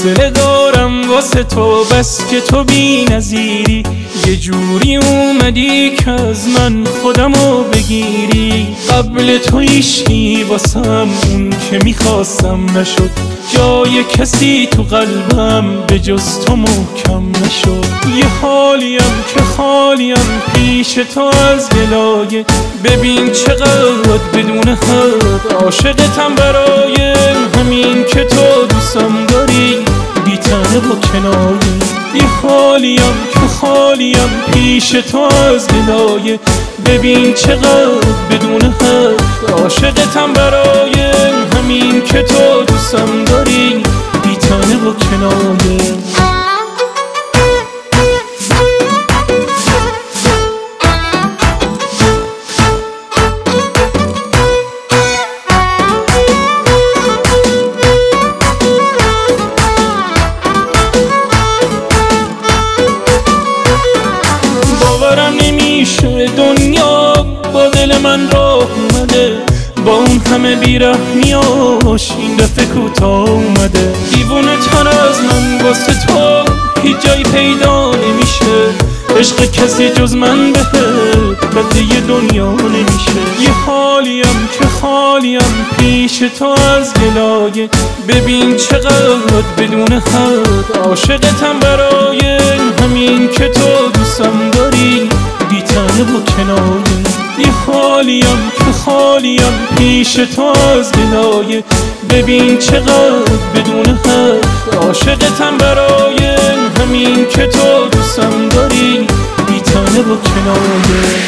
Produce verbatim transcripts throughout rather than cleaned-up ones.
حوصله دارم واسه تو، بس که تو بی نظیری. یه جوری اومدی که از من خودمو بگیری. قبل تو ایشکی واسم اون که میخواستم نشد، جای کسی تو قلبم به جز تو محکم نشد. یه حالیم که خالیم پیش تو از گلایه، ببین چقدر بدون حد عاشقتم، برای همین که تو دوستم داری بی طعنه و کنایه. یه حالیم که خالیم پیش تو از گلایه، ببین چقدر بدون حد عاشقتم، برای همین که تو دوستم داری بی طعنه و کنایه. باورم نمیشه دنیا با دل من راه اومده، با اون همه بیرحمیاش این دفعه کوتاه اومده. دیوونه تر از من واسه تو هیچ جایی پیدا نمیشه، عشق کسی جز من بهت بده یه دنیا نمیشه. یه حالیم که خالیم پیش تو از گلایه، ببین چقدر بدون حد عاشقتم، برای همین که تو دوستم داری بی طعنه و کنایه. یه حالیم که خالیم پیش تو از گلایه، ببین چقدر بدون حد عاشقتم، برای همین که تو دوستم داری بی طعنه و کنایه.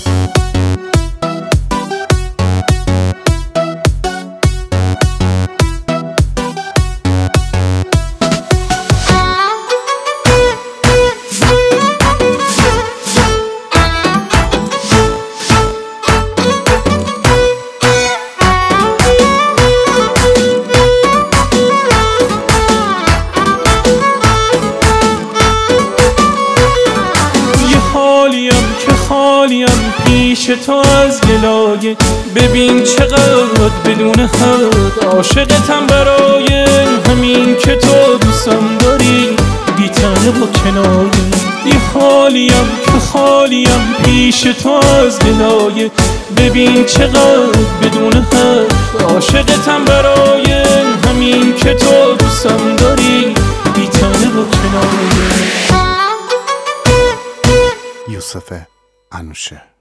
خالیم پیش تو از گلایه، ببین چقدر بدون حد عاشقتم، برای همین که تو دوستم داری بی طعنه و کنایه. یه حالیم که خالیم پیش تو از گلایه، ببین چقدر بدون حد عاشقتم، برای همین که تو دوستم داری بی طعنه و کنایه. یوسف انوشه.